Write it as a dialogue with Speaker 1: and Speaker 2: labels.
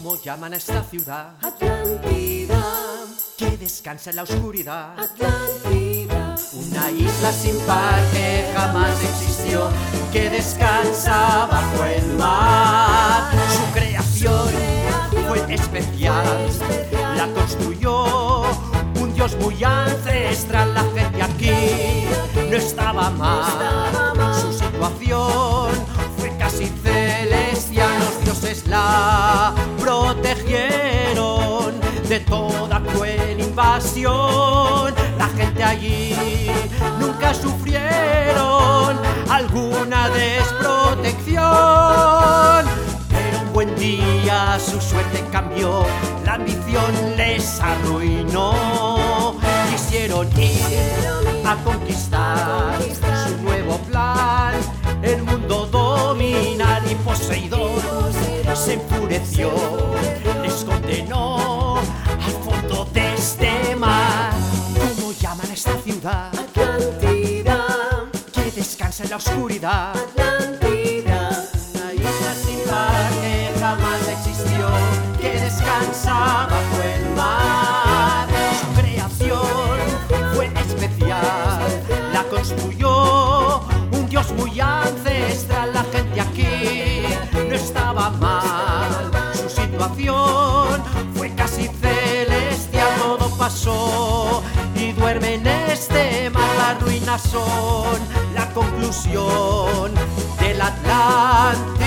Speaker 1: ¿Cómo llaman a esta ciudad?
Speaker 2: Atlántida,
Speaker 1: Que descansa en la oscuridad.
Speaker 2: Atlántida,
Speaker 1: Una isla sin par que jamás existió, que descansa bajo el mar. Su creación fue especial, la construyó un dios muy ancestral. La gente aquí no estaba mal, su situación fue casi celestial. Los dioses la protegieron de toda cruel invasión. La gente allí nunca sufrieron alguna desprotección. Pero un buen día su suerte cambió, la ambición les arruinó. Quisieron ir a conquistar su nuevo plan, el mundo dominar, y Poseidón se enfureció, les condenó al fondo de este mar. ¿Cómo llaman a esta ciudad?
Speaker 2: Atlántida,
Speaker 1: Que descansa en la oscuridad.
Speaker 2: Atlántida,
Speaker 1: Una isla sin par que jamás existió, que descansa bajo el mar. Su creación fue especial, la construyó un dios muy ancestral. La gente aquí no estaba mal, su situación fue casi celestial. Todo pasó y duerme en este mar. Las ruinas son la conclusión del Atlántico.